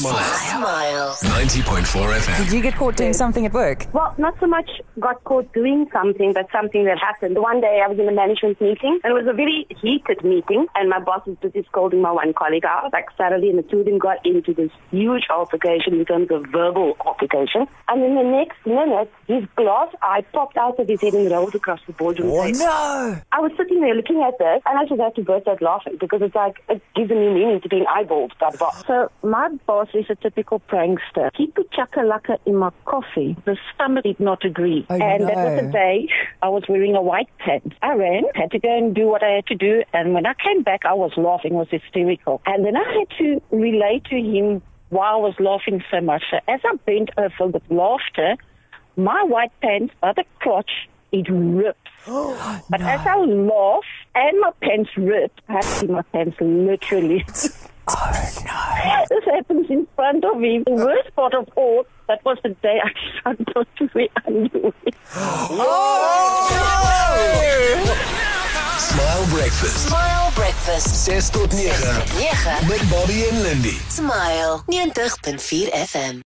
Smile. 90.4 FM. Did you get caught doing something at work? Well, not so much got caught doing something, but something that happened. One day I was in a management meeting, and it was a very heated meeting, and my boss was busy scolding my one colleague. I was like thoroughly, and the two of them got into this huge altercation in terms of verbal altercation. And in the next minute, his glass eye popped out of his head and rolled across the boardroom. Oh, no! I was sitting there looking at this, and I just had to burst out laughing because it's like, it gives a new meaning to being eyeballed by the boss. So my boss is a typical prankster. He put chakalaka in my coffee. The stomach did not agree. Oh, and no. that was the day I was wearing a white pant. I ran, had to go and do what I had to do. And when I came back, I was laughing, was hysterical. And then I had to relay to him why I was laughing so much. So as I bent over with laughter, my white pants by the crotch, it ripped. But as I laughed and my pants ripped, I had to see my pants literally. Oh, no. This happens in front of him. The worst part of all, that was the day I decided not to wear underwear. Smile Breakfast. Smile Breakfast. 6 tot 9. 9. Met Bobby en Lindy. Smile 90.4 FM.